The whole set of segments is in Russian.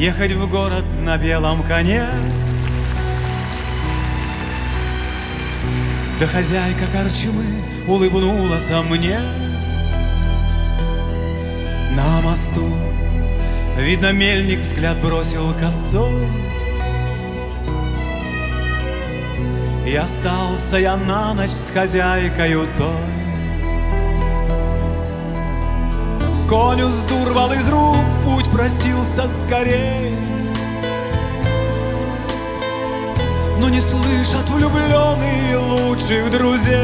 Ехать в город на белом коне. Да хозяйка корчмы улыбнулась мне. На мосту, видно, мельник взгляд бросил косой. И остался я на ночь с хозяйкою той. Коню сдурвал из рук, в путь просился скорей. Но не слышат влюбленные лучших друзей.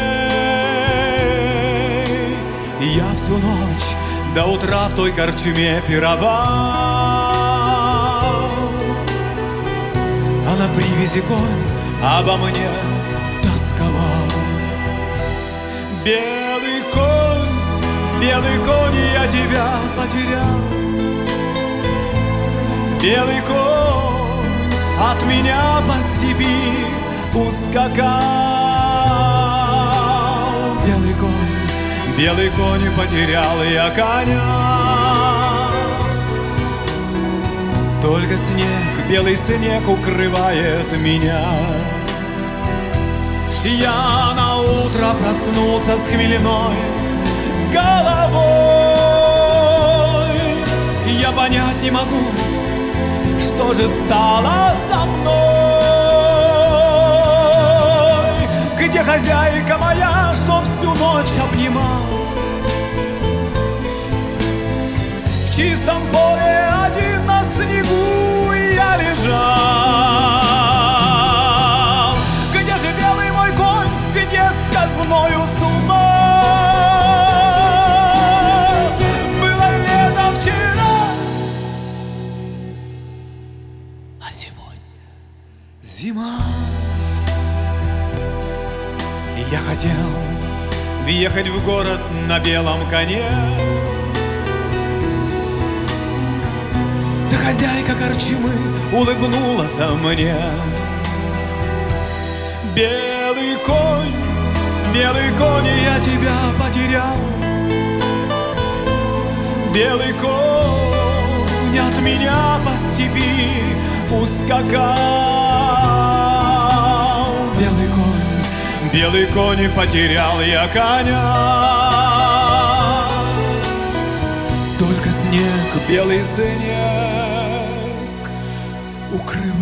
И я всю ночь до утра в той корчме пировал, а на привязи конь обо мне тосковал. Белый конь, я тебя потерял. Белый конь от меня по степи ускакал. Белый конь, потерял я коня. Только снег, белый снег укрывает меня. Я на утро проснулся с хмельной головой. Я понять не могу, что же стало со мной. Где хозяйка моя, что всю ночь обнимал? В чистом поле один на снегу я лежал. Где же белый мой конь, где сказною суммой? Было лето вчера, а сегодня зима. И я хотел въехать в город на белом коне. Да хозяйка корчмы улыбнулась мне. Белый конь, я тебя потерял. Белый конь от меня по степи ускакал. Белый конь, потерял я коня. Только снег, белый снег укрывает